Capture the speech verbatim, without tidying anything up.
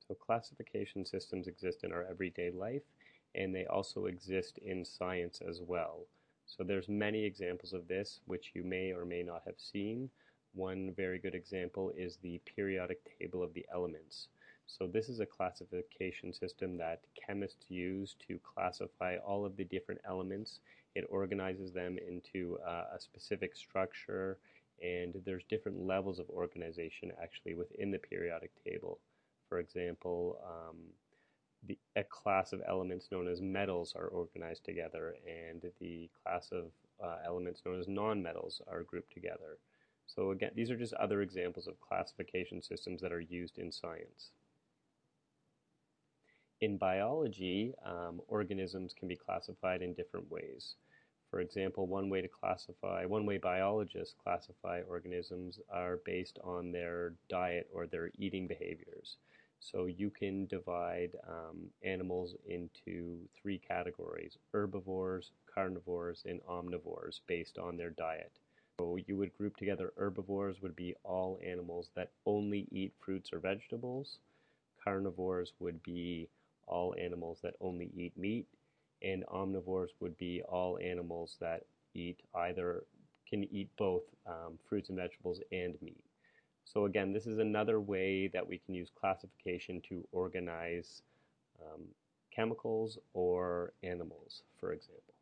So classification systems exist in our everyday life, and they also exist in science as well. So there's many examples of this which you may or may not have seen. One very good example is the periodic table of the elements. So this is a classification system that chemists use to classify all of the different elements. It organizes them into uh, a specific structure, and there's different levels of organization actually within the periodic table. For example, um, the, a class of elements known as metals are organized together, and the class of uh, elements known as nonmetals are grouped together. So again, these are just other examples of classification systems that are used in science. In biology, um, organisms can be classified in different ways. For example, one way to classify, one way biologists classify organisms are based on their diet or their eating behaviors. So you can divide um, animals into three categories: herbivores, carnivores, and omnivores based on their diet. So you would group together herbivores would be all animals that only eat fruits or vegetables. Carnivores would be all animals that only eat meat, and omnivores would be all animals that eat either, can eat both um, fruits and vegetables and meat. So again, this is another way that we can use classification to organize um, chemicals or animals, for example.